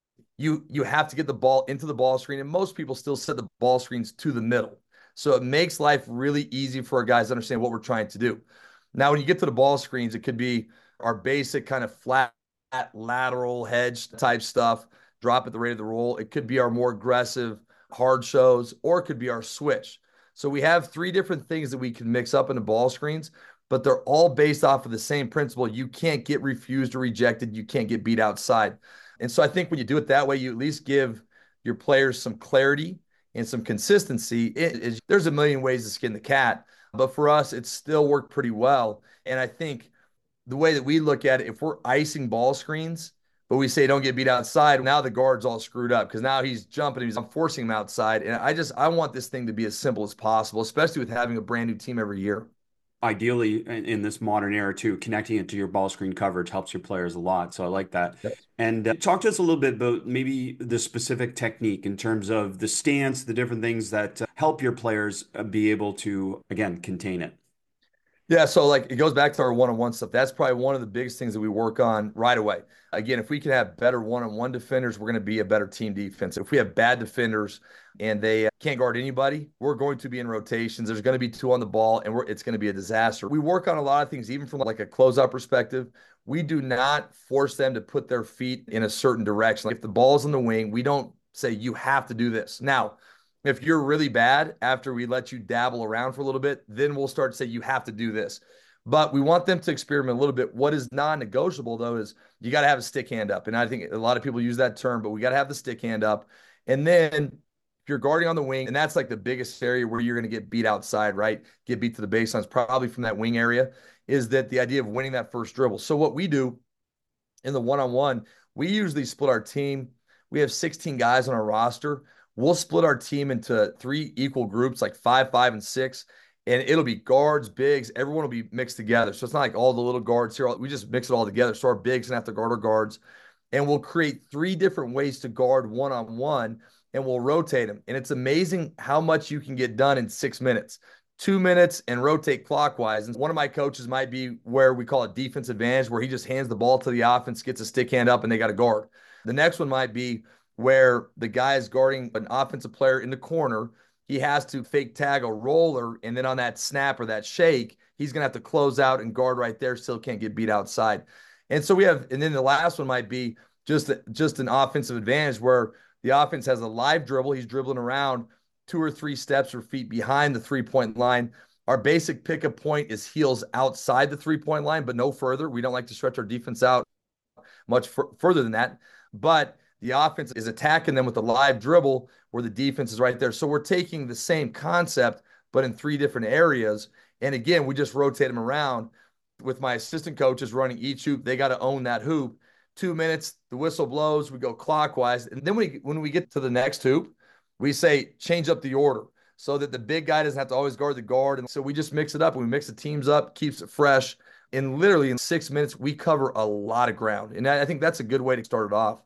you have to get the ball into the ball screen, and most people still set the ball screens to the middle. So it makes life really easy for our guys to understand what we're trying to do. Now, when you get to the ball screens, it could be our basic kind of flat lateral hedge type stuff, drop at the rate of the roll. It could be our more aggressive hard shows, or it could be our switch. So we have three different things that we can mix up in the ball screens, but they're all based off of the same principle. You can't get refused or rejected. You can't get beat outside. And so I think when you do it that way, you at least give your players some clarity and some consistency. There's a million ways to skin the cat, but for us, it's still worked pretty well. And I think the way that we look at it, if we're icing ball screens, but we say don't get beat outside, now the guard's all screwed up because now he's jumping, I'm forcing him outside. And I want this thing to be as simple as possible, especially with having a brand new team every year. Ideally, in this modern era too, connecting it to your ball screen coverage helps your players a lot. So I like that. Yes. And talk to us a little bit about maybe the specific technique in terms of the stance, the different things that help your players be able to, again, contain it. Yeah, so like it goes back to our one-on-one stuff. That's probably one of the biggest things that we work on right away. Again, if we can have better one-on-one defenders, we're going to be a better team defense. If we have bad defenders and they can't guard anybody, we're going to be in rotations. There's going to be two on the ball, and it's going to be a disaster. We work on a lot of things, even from like a closeout perspective. We do not force them to put their feet in a certain direction. Like if the ball's in the wing, we don't say you have to do this. Now, if you're really bad after we let you dabble around for a little bit, then we'll start to say you have to do this. But we want them to experiment a little bit. What is non-negotiable though is you got to have a stick hand up. And I think a lot of people use that term, but we got to have the stick hand up. And then if you're guarding on the wing, and that's like the biggest area where you're going to get beat outside, right? Get beat to the baselines, probably from that wing area, is that the idea of winning that first dribble. So what we do in the one-on-one, we usually split our team. We have 16 guys on our roster. We'll split our team into three equal groups, like 5, 5, and 6. And it'll be guards, bigs. Everyone will be mixed together. So it's not like all the little guards here. We just mix it all together. So our bigs and have to guard our guards. And we'll create three different ways to guard one-on-one, and we'll rotate them. And it's amazing how much you can get done in 6 minutes. 2 minutes and rotate clockwise. And one of my coaches might be where we call it defense advantage, where he just hands the ball to the offense, gets a stick hand up, and they got to guard. The next one might be where the guy is guarding an offensive player in the corner. He has to fake tag a roller, and then on that snap or that shake, he's going to have to close out and guard right there, still can't get beat outside. And so we have, and then the last one might be just an offensive advantage where the offense has a live dribble. He's dribbling around 2 or 3 steps or feet behind the 3-point line. Our basic pickup point is heels outside the 3-point line, but no further. We don't like to stretch our defense out much further than that. But the offense is attacking them with a live dribble where the defense is right there. So we're taking the same concept, but in 3 different areas. And again, we just rotate them around with my assistant coaches running each hoop. They got to own that hoop. 2 minutes, the whistle blows, we go clockwise. And then when we get to the next hoop, we say change up the order so that the big guy doesn't have to always guard the guard. And so we just mix it up. And we mix the teams up, keeps it fresh. And literally in 6 minutes, we cover a lot of ground. And I think that's a good way to start it off.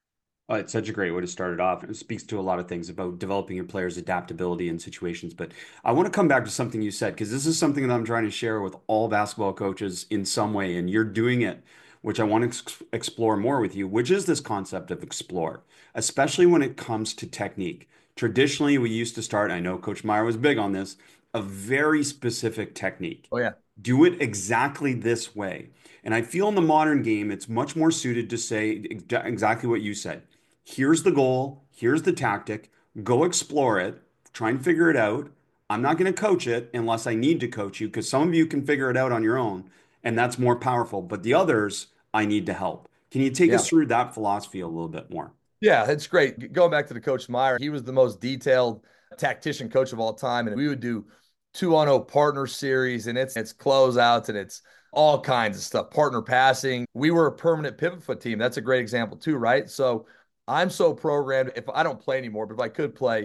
It's such a great way to start it off. It speaks to a lot of things about developing your players' adaptability in situations. But I want to come back to something you said, because this is something that I'm trying to share with all basketball coaches in some way, and you're doing it, which I want to explore more with you, which is this concept of explore, especially when it comes to technique. Traditionally, we used to start, I know Coach Meyer was big on this, a very specific technique. Oh, yeah. Do it exactly this way. And I feel in the modern game, it's much more suited to say exactly what you said. Here's the goal, here's the tactic, go explore it, try and figure it out. I'm not going to coach it unless I need to coach you because some of you can figure it out on your own, and that's more powerful. But the others, I need to help. Can you take Yeah. us through that philosophy a little bit more? Yeah, it's great. Going back to the Coach Meyer, he was the most detailed tactician coach of all time. And we would do 2-on-0 partner series, and it's closeouts, and it's all kinds of stuff, partner passing. We were a permanent pivot foot team. That's a great example too, right? So I'm so programmed. If I don't play anymore, but if I could play,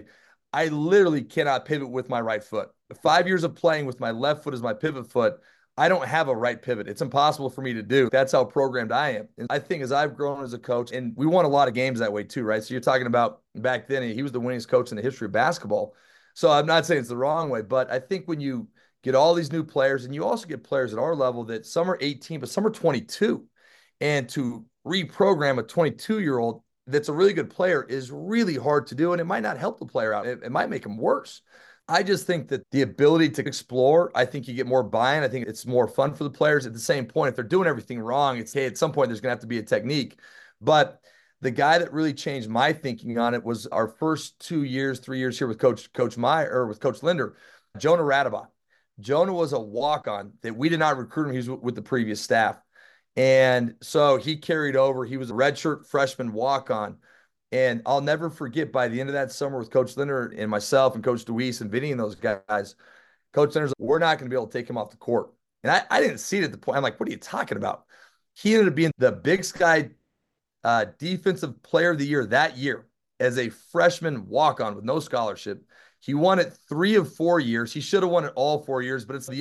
I literally cannot pivot with my right foot. 5 years of playing with my left foot as my pivot foot, I don't have a right pivot. It's impossible for me to do. That's how programmed I am. And I think as I've grown as a coach, and we won a lot of games that way too, right? So you're talking about back then, he was the winningest coach in the history of basketball. So I'm not saying it's the wrong way, but I think when you get all these new players, and you also get players at our level that some are 18, but some are 22, and to reprogram a 22-year-old that's a really good player is really hard to do, and it might not help the player out. It might make him worse. I just think that the ability to explore, I think you get more buy-in. I think it's more fun for the players. At the same point, if they're doing everything wrong, it's, hey, at some point there's going to have to be a technique. But the guy that really changed my thinking on it was our first 2 years, 3 years here with Coach Meyer, or with Coach Linder, Jonah Radabot. Jonah was a walk-on that we did not recruit him. He was with the previous staff. And so he carried over. He was a redshirt freshman walk-on. And I'll never forget, by the end of that summer with Coach Linder and myself and Coach DeWeese and Vinny and those guys, Coach Linder's like, we're not going to be able to take him off the court. And I didn't see it at the point. I'm like, what are you talking about? He ended up being the Big Sky Defensive Player of the Year that year as a freshman walk-on with no scholarship. He won it 3 of 4 years. He should have won it all 4 years, but it's the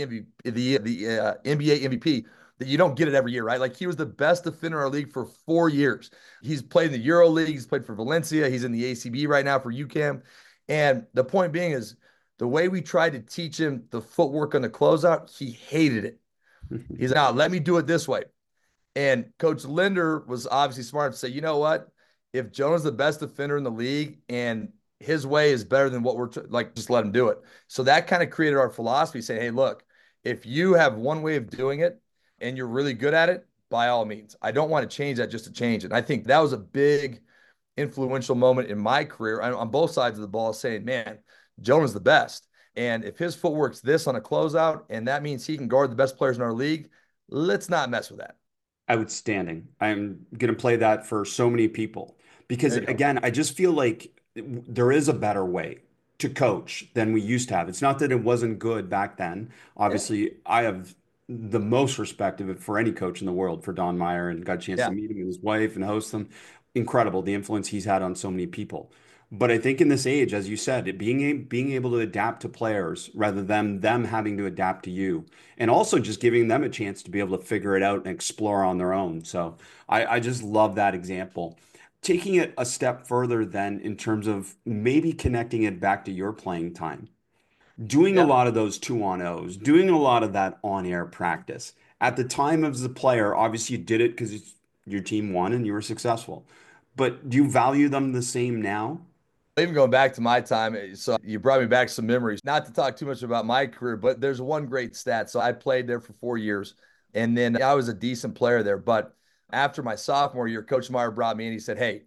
NBA MVP that you don't get it every year, right? Like, he was the best defender in our league for 4 years. He's played in the Euro League. He's played for Valencia. He's in the ACB right now for UCAM. And the point being is, the way we tried to teach him the footwork on the closeout, he hated it. He's like, let me do it this way. And Coach Linder was obviously smart to say, you know what? If Jonah's the best defender in the league and his way is better than what we're like, just let him do it. So that kind of created our philosophy, saying, hey, look, if you have one way of doing it and you're really good at it, by all means. I don't want to change that just to change it. And I think that was a big influential moment in my career on both sides of the ball, saying, man, Jonah's the best. And if his footwork's this on a closeout, and that means he can guard the best players in our league, let's not mess with that. Outstanding. I'm going to play that for so many people because, There you go. again, I just feel like there is a better way to coach than we used to have. It's not that it wasn't good back then. Yeah. Obviously, I have the most respect of it for any coach in the world, for Don Meyer, and got a chance to Yeah. meet him and his wife and host them. Incredible, the influence he's had on so many people. But I think in this age, as you said, being able to adapt to players rather than them having to adapt to you, and also just giving them a chance to be able to figure it out and explore on their own. So I just love that example. Taking it a step further, then, in terms of maybe connecting it back to your playing time, doing a Yeah. lot of those 2-on-0s, doing a lot of that on-air practice. At the time as a player, obviously you did it because your team won and you were successful. But do you value them the same now? Even going back to my time, so you brought me back some memories. Not to talk too much about my career, but there's one great stat. So I played there for 4 years, and then I was a decent player there. But after my sophomore year, Coach Meyer brought me in. He said, hey,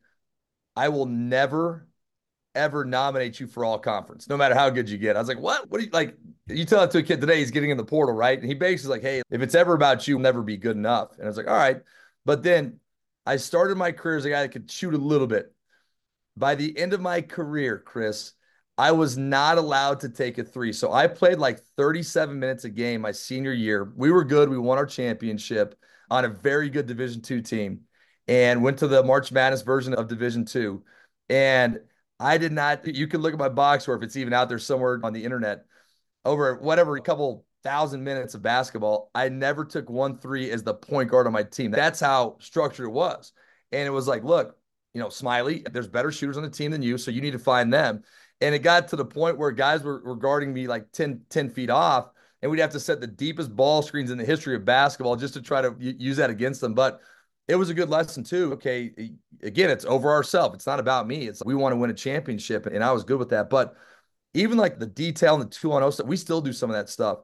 I will never, ever nominate you for all conference, no matter how good you get. I was like, what? What do you like? You tell that to a kid today, he's getting in the portal, right? And he basically like, hey, if it's ever about you, you'll never be good enough. And I was like, all right. But then I started my career as a guy that could shoot a little bit. By the end of my career, Chris, I was not allowed to take a three. So I played like 37 minutes a game my senior year. We were good. We won our championship on a very good Division II team and went to the March Madness version of Division II. And I did not, you can look at my box score if it's even out there somewhere on the internet, over whatever, a couple thousand minutes of basketball. I never took 1 3 as the point guard on my team. That's how structured it was. And it was like, look, Smiley, there's better shooters on the team than you, so you need to find them. And it got to the point where guys were guarding me like 10 feet off, and we'd have to set the deepest ball screens in the history of basketball just to try to use that against them. But it was a good lesson too. Okay, again, it's over ourselves. It's not about me. It's we want to win a championship, and I was good with that. But even like the detail and the 2-on-0 stuff, we still do some of that stuff.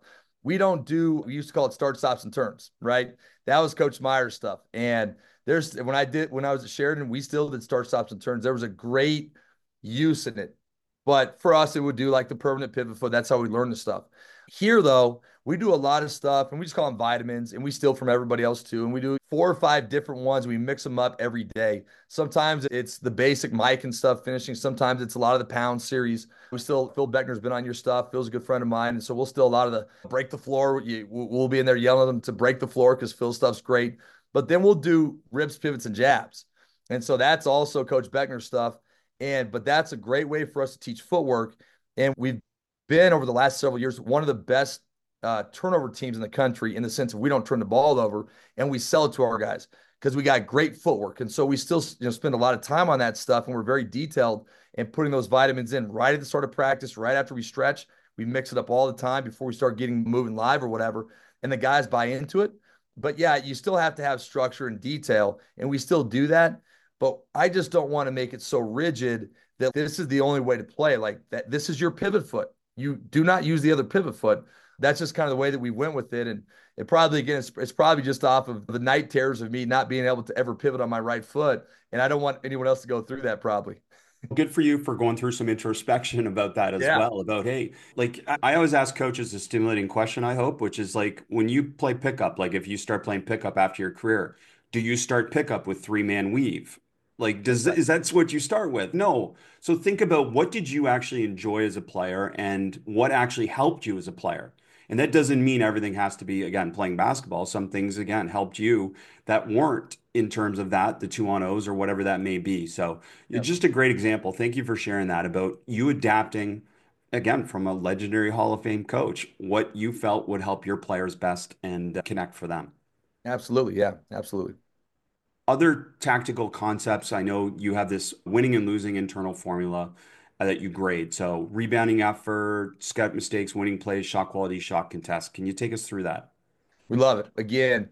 We used to call it start, stops, and turns, right? That was Coach Meyer's stuff. And when I was at Sheridan, we still did start, stops, and turns. There was a great use in it. But for us, it would do like the permanent pivot foot. That's how we learn the stuff. Here, though, we do a lot of stuff and we just call them vitamins, and we steal from everybody else too. And we do 4 or 5 different ones. We mix them up every day. Sometimes it's the basic mic and stuff finishing. Sometimes it's a lot of the pound series. Phil Beckner's been on your stuff. Phil's a good friend of mine. And so we'll still a lot of the break the floor. We'll be in there yelling at them to break the floor because Phil's stuff's great. But then we'll do rips, pivots, and jabs. And so that's also Coach Beckner's stuff. But that's a great way for us to teach footwork. And we've been over the last several years one of the best turnover teams in the country in the sense of we don't turn the ball over and we sell it to our guys because we got great footwork. And so we still spend a lot of time on that stuff and we're very detailed and putting those vitamins in right at the start of practice, right after we stretch. We mix it up all the time before we start getting moving live or whatever. And the guys buy into it. But yeah, you still have to have structure and detail, and we still do that. But I just don't want to make it so rigid that this is the only way to play. Like that, this is your pivot foot. You do not use the other pivot foot. That's just kind of the way that we went with it. And it probably, again, it's probably just off of the night terrors of me not being able to ever pivot on my right foot. And I don't want anyone else to go through that probably. Good for you for going through some introspection about that as Yeah. well. About, hey, like I always ask coaches a stimulating question, I hope, which is like when you play pickup, like if you start playing pickup after your career, do you start pickup with three-man weave? Like, Right. is that what you start with? No. So think about what did you actually enjoy as a player and what actually helped you as a player. And that doesn't mean everything has to be, again, playing basketball. Some things, again, helped you that weren't in terms of that, the two on O's or whatever that may be. So it's Yep. just a great example. Thank you for sharing that about you adapting, again, from a legendary Hall of Fame coach, what you felt would help your players best and connect for them. Absolutely. Yeah. Absolutely. Other tactical concepts, I know you have this winning and losing internal formula that you grade. So rebounding effort, scout mistakes, winning plays, shot quality, shot contest. Can you take us through that? We love it. Again,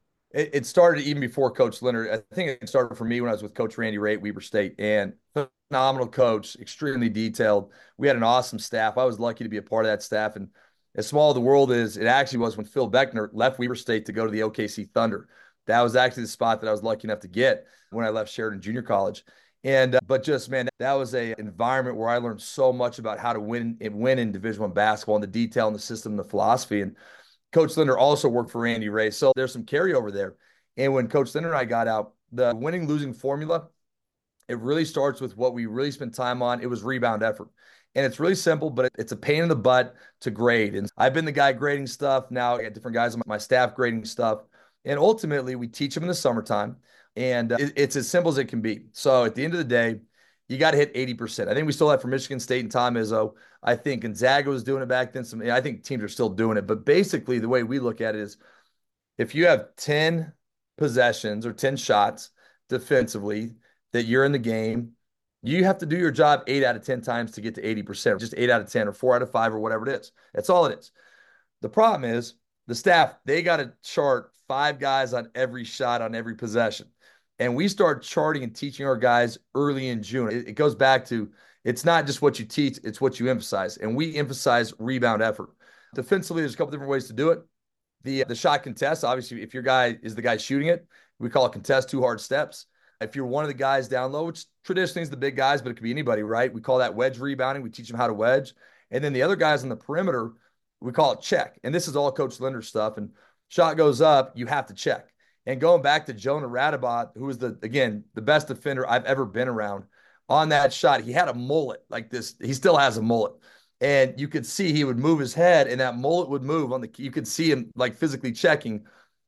it started even before Coach Leonard. I think it started for me when I was with Coach Randy Ray at Weber State, and phenomenal coach, extremely detailed. We had an awesome staff. I was lucky to be a part of that staff. And as small as the world is, it actually was when Phil Beckner left Weber State to go to the OKC Thunder. That was actually the spot that I was lucky enough to get when I left Sheridan Junior College. And but just man, that was a environment where I learned so much about how to win in Division One basketball and the detail and the system and the philosophy. And Coach Linder also worked for Randy Ray. So there's some carryover there. And when Coach Linder and I got out, the winning losing formula, it really starts with what we really spent time on. It was rebound effort. And it's really simple, but it's a pain in the butt to grade. And I've been the guy grading stuff. Now I got different guys on my staff grading stuff. And ultimately, we teach them in the summertime. And it's as simple as it can be. So at the end of the day, you got to hit 80%. I think we still have for Michigan State and Tom Izzo. I think Gonzaga was doing it back then. I think teams are still doing it. But basically, the way we look at it is if you have 10 possessions or 10 shots defensively that you're in the game, you have to do your job 8 out of 10 times to get to 80%, just 8 out of 10 or 4 out of 5 or whatever it is. That's all it is. The problem is the staff, they got to chart 5 guys on every shot on every possession. And we start charting and teaching our guys early in June. It goes back to it's not just what you teach, it's what you emphasize. And we emphasize rebound effort. Defensively, there's a couple different ways to do it. The shot contest, obviously, if your guy is the guy shooting it, we call it contest 2 hard steps. If you're one of the guys down low, which traditionally is the big guys, but it could be anybody, right? We call that wedge rebounding. We teach them how to wedge. And then the other guys on the perimeter, we call it check. And this is all Coach Linder stuff. And shot goes up, you have to check. And going back to Jonah Radabot, who was the best defender I've ever been around on that shot, he had a mullet like this. He still has a mullet. And you could see he would move his head and that mullet would move you could see him like physically checking.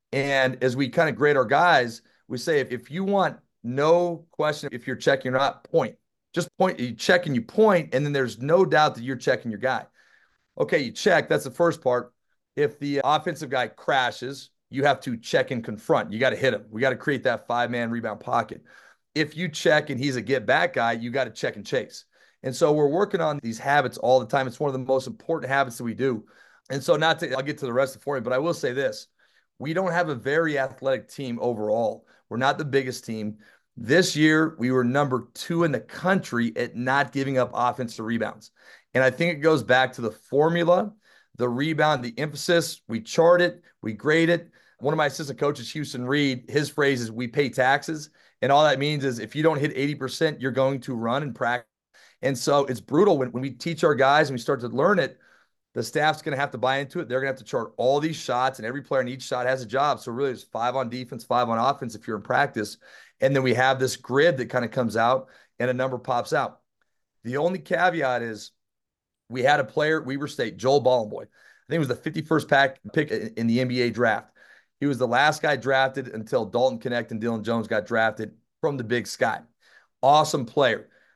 And as we kind of grade our guys, we say, if you want no question if you're checking or not, point. Just point, you check and you point, and then there's no doubt that you're checking your guy. Okay, you check. That's the first part. If the offensive guy crashes, you have to check and confront. You got to hit him. We got to create that 5-man rebound pocket. If you check and he's a get back guy, you got to check and chase. And so we're working on these habits all the time. It's one of the most important habits that we do. And so I'll get to the rest of it for you, but I will say this. We don't have a very athletic team overall. We're not the biggest team. This year, we were number 2 in the country at not giving up offensive rebounds. And I think it goes back to the formula, the rebound, the emphasis. We chart it, we grade it. One of my assistant coaches, Houston Reed, his phrase is we pay taxes. And all that means is if you don't hit 80%, you're going to run and practice. And so it's brutal when we teach our guys and we start to learn it. The staff's going to have to buy into it. They're going to have to chart all these shots, and every player in each shot has a job. So really, there's 5 on defense, 5 on offense if you're in practice. And then we have this grid that kind of comes out and a number pops out. The only caveat is we had a player at Weber State, Joel Ballenboy. I think it was the 51st pick in the NBA draft. He was the last guy drafted until Dalton Knecht and Dylan Jones got drafted from the Big Sky. Awesome player.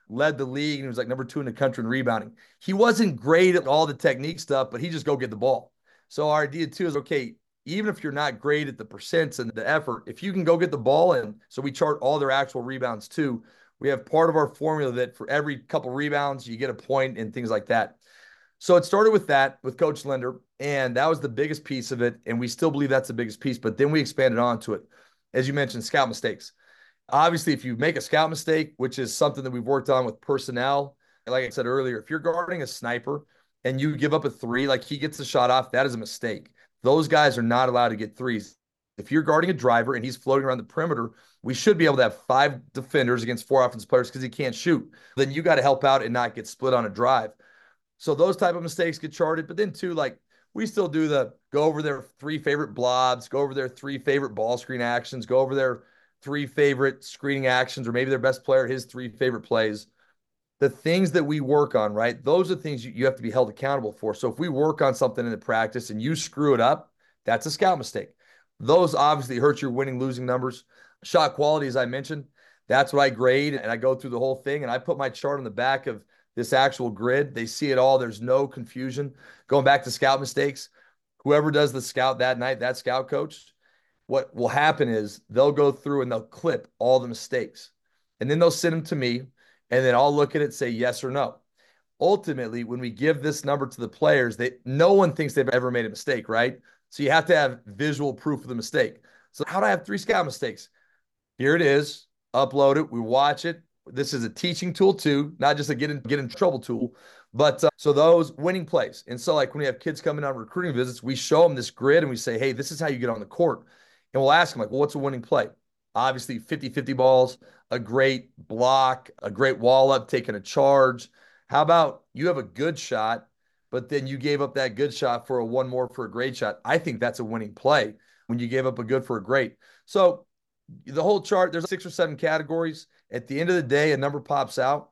led the league and he was like number 2 in the country in rebounding. He wasn't great at all the technique stuff, but he just go get the ball. So our idea too is, okay, even if you're not great at the percents and the effort, if you can go get the ball, and so we chart all their actual rebounds too. We have part of our formula that for every couple rebounds, you get a point and things like that. So it started with that with Coach Linder, and that was the biggest piece of it. And we still believe that's the biggest piece, but then we expanded onto it. As you mentioned, scout mistakes. Obviously, if you make a scout mistake, which is something that we've worked on with personnel, like I said earlier, if you're guarding a sniper and you give up a three, like he gets the shot off, that is a mistake. Those guys are not allowed to get threes. If you're guarding a driver and he's floating around the perimeter, we should be able to have 5 defenders against 4 offensive players because he can't shoot. Then you got to help out and not get split on a drive. So those type of mistakes get charted. But then too, like we still do the go over their 3 favorite blobs, go over their 3 favorite ball screen actions, go over their 3 favorite screening actions, or maybe their best player, his 3 favorite plays. The things that we work on, right? Those are things you have to be held accountable for. So if we work on something in the practice and you screw it up, that's a scout mistake. Those obviously hurt your winning, losing numbers. Shot quality, as I mentioned, that's what I grade. And I go through the whole thing and I put my chart on the back of this actual grid. They see it all. There's no confusion. Going back to scout mistakes, whoever does the scout that night, that scout coach, what will happen is they'll go through and they'll clip all the mistakes. And then they'll send them to me. And then I'll look at it and say yes or no. Ultimately, when we give this number to the players, no one thinks they've ever made a mistake, right? So you have to have visual proof of the mistake. So how do I have 3 scout mistakes? Here it is. Upload it. We watch it. This is a teaching tool too, not just a get in trouble tool. But so those winning plays. And so like when we have kids coming on recruiting visits, we show them this grid and we say, hey, this is how you get on the court. And we'll ask them like, well, what's a winning play? Obviously 50-50 balls, a great block, a great wall up, taking a charge. How about you have a good shot, but then you gave up that good shot for a one more for a great shot? I think that's a winning play when you gave up a good for a great. So the whole chart, there's 6 or 7 categories. At the end of the day, a number pops out,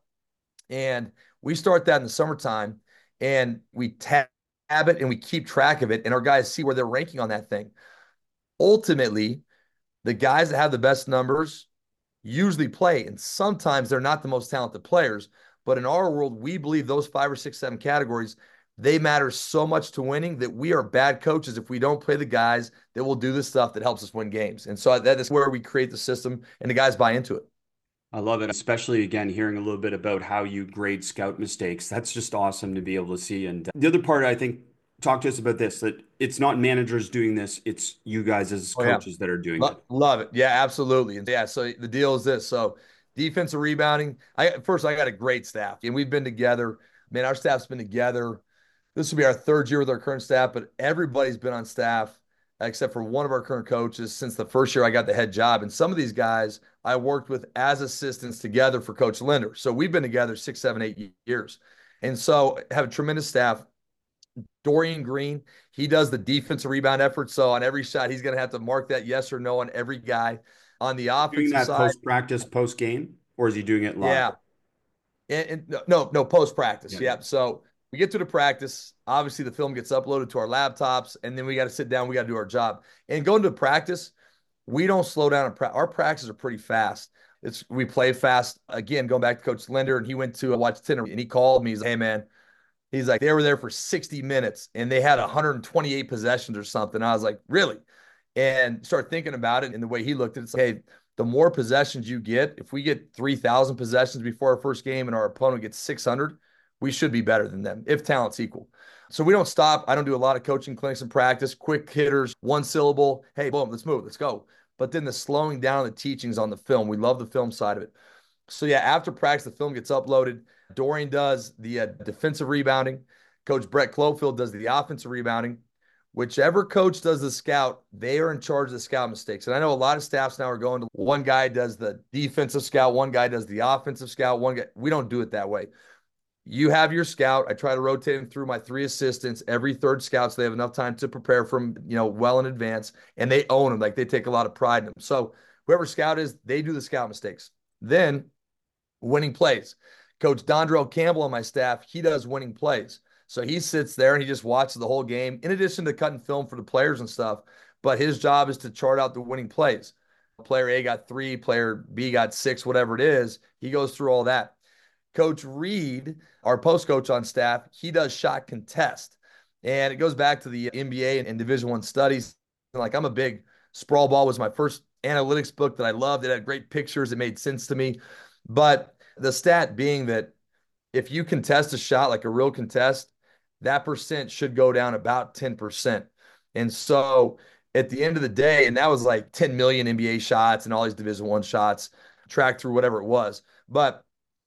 and we start that in the summertime, and we tab it and we keep track of it, and our guys see where they're ranking on that thing. Ultimately, the guys that have the best numbers usually play, and sometimes they're not the most talented players. But in our world, we believe those 5 or 6, 7 categories, they matter so much to winning that we are bad coaches if we don't play the guys that will do the stuff that helps us win games. And so that is where we create the system and the guys buy into it. I love it, especially again, hearing a little bit about how you grade scout mistakes. That's just awesome to be able to see. And the other part, I think, talk to us about this, that it's not managers doing this, it's you guys as Oh, yeah. coaches that are doing it. Love it. Yeah, absolutely. And yeah, so the deal is this. So defensive rebounding, I got a great staff, and we've been together. Man, our staff's been together. This will be our 3rd year with our current staff, but everybody's been on staff except for one of our current coaches since the first year I got the head job. And some of these guys I worked with as assistants together for Coach Linder. So we've been together 6, 7, 8 years. And so have a tremendous staff. Dorian Green, he does the defensive rebound effort. So on every shot, he's going to have to mark that yes or no on every guy. On the Doing offensive that side, post practice, post game, or is he doing it live? yeah. And no, post practice. Yeah. Yep. So we get to the practice. Obviously, the film gets uploaded to our laptops, and then we got to sit down. We got to do our job. And going to practice, we don't slow down. Our practices are pretty fast. We play fast. Again, going back to Coach Linder, and he went to watch Tinder, and he called me. He's like, "Hey, man." He's like, they were there for 60 minutes and they had 128 possessions or something. I was like, really? And start thinking about it. And the way he looked at it, it's like, hey, the more possessions you get, if we get 3,000 possessions before our first game and our opponent gets 600, we should be better than them if talent's equal. So we don't stop. I don't do a lot of coaching clinics in practice, quick hitters, one syllable. Hey, boom, let's move, let's go. But then the slowing down the teachings on the film. We love the film side of it. So yeah, after practice, the film gets uploaded. Dorian does the defensive rebounding. Coach Brett Clofield does the offensive rebounding. Whichever coach does the scout, they are in charge of the scout mistakes. And I know a lot of staffs now are going to one guy does the defensive scout, one guy does the offensive scout, one guy. We don't do it that way. You have your scout. I try to rotate him through my 3 assistants every 3rd scout so they have enough time to prepare from, well in advance, and they own them. Like they take a lot of pride in them. So whoever scout is, they do the scout mistakes. Then winning plays. Coach Dondrell Campbell on my staff, he does winning plays. So he sits there and he just watches the whole game, in addition to cutting film for the players and stuff. But his job is to chart out the winning plays. Player A got 3, player B got 6, whatever it is. He goes through all that. Coach Reed, our post coach on staff, he does shot contest. And it goes back to the NBA and Division One studies. Like I'm a big Sprawl Ball was my first analytics book that I loved. It had great pictures. It made sense to me. But the stat being that if you contest a shot like a real contest, that percent should go down about 10%. And so at the end of the day, and that was like 10 million NBA shots and all these Division One shots tracked through whatever it was. But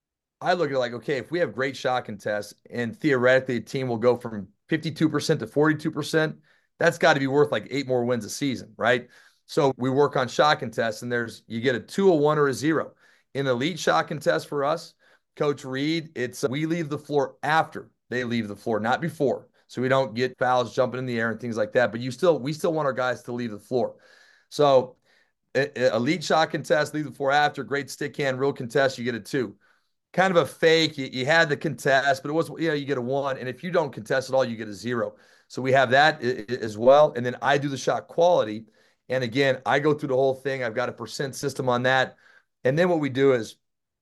I look at it like, okay, if we have great shot contests and theoretically a team will go from 52% to 42%, that's got to be worth like 8 more wins a season, right? So we work on shot contests and you get a 2, a 1, or a 0. In elite shot contest for us, Coach Reed, it's we leave the floor after they leave the floor, not before. So we don't get fouls jumping in the air and things like that. But we still want our guys to leave the floor. So elite shot contest, leave the floor after, great stick hand, real contest, you get a 2. Kind of a fake. You had the contest, but it was, you get a 1. And if you don't contest at all, you get a 0. So we have that as well. And then I do the shot quality. And again, I go through the whole thing. I've got a percent system on that. And then what we do is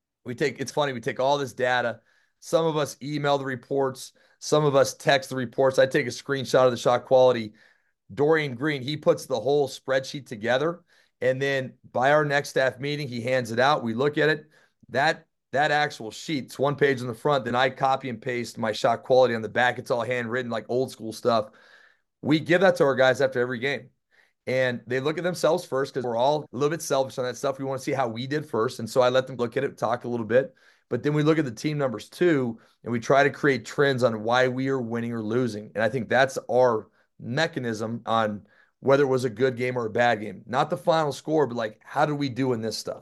it's funny, we take all this data. Some of us email the reports, some of us text the reports. I take a screenshot of the shot quality. Dorian Green, he puts the whole spreadsheet together. And then by our next staff meeting, he hands it out. We look at it. That actual sheet, it's one page in the front. Then I copy and paste my shot quality on the back. It's all handwritten, like old school stuff. We give that to our guys after every game. And they look at themselves first because we're all a little bit selfish on that stuff. We want to see how we did first. And so I let them look at it, talk a little bit. But then we look at the team numbers too, and we try to create trends on why we are winning or losing. And I think that's our mechanism on whether it was a good game or a bad game. Not the final score, but like, how do we do in this stuff?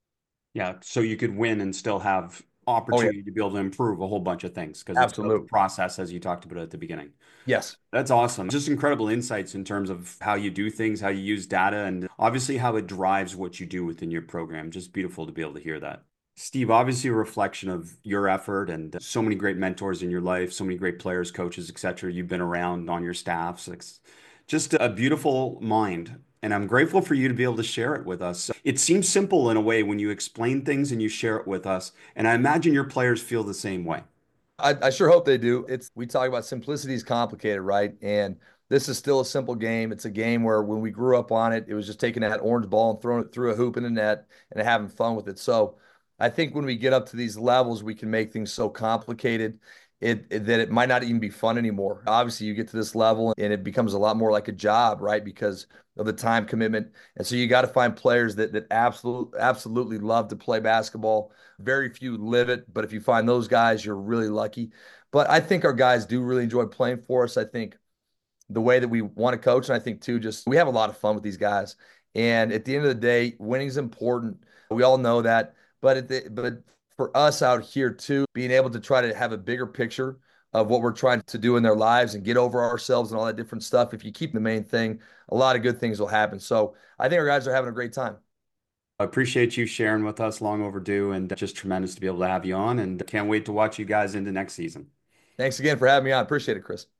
Yeah, so you could win and still have Oh, yeah, opportunity to be able to improve a whole bunch of things because it's about the absolutely. process as you talked about at the beginning. Yes. That's awesome. Just incredible insights in terms of how you do things, how you use data, and obviously how it drives what you do within your program. Just beautiful to be able to hear that. Steve, obviously a reflection of your effort and so many great mentors in your life, so many great players, coaches, etc. You've been around on your staffs. It's just a beautiful mind. And I'm grateful for you to be able to share it with us. It seems simple in a way when you explain things and you share it with us. And I imagine your players feel the same way. I sure hope they do. We talk about simplicity is complicated, right? And this is still a simple game. It's a game where when we grew up on it, it was just taking that orange ball and throwing it through a hoop in the net and having fun with it. So I think when we get up to these levels, we can make things so complicated that it might not even be fun anymore. Obviously, you get to this level and it becomes a lot more like a job, right? Because of the time commitment. And so you got to find players that absolutely love to play basketball. Very few live it, but if you find those guys, you're really lucky. But I think our guys do really enjoy playing for us. I think the way that we want to coach, and I think too, just we have a lot of fun with these guys. And at the end of the day, winning is important. We all know that. But for us out here too, being able to try to have a bigger picture of what we're trying to do in their lives and get over ourselves and all that different stuff. If you keep the main thing, a lot of good things will happen. So I think our guys are having a great time. I appreciate you sharing with us, long overdue, and just tremendous to be able to have you on. And can't wait to watch you guys into next season. Thanks again for having me on. Appreciate it, Chris.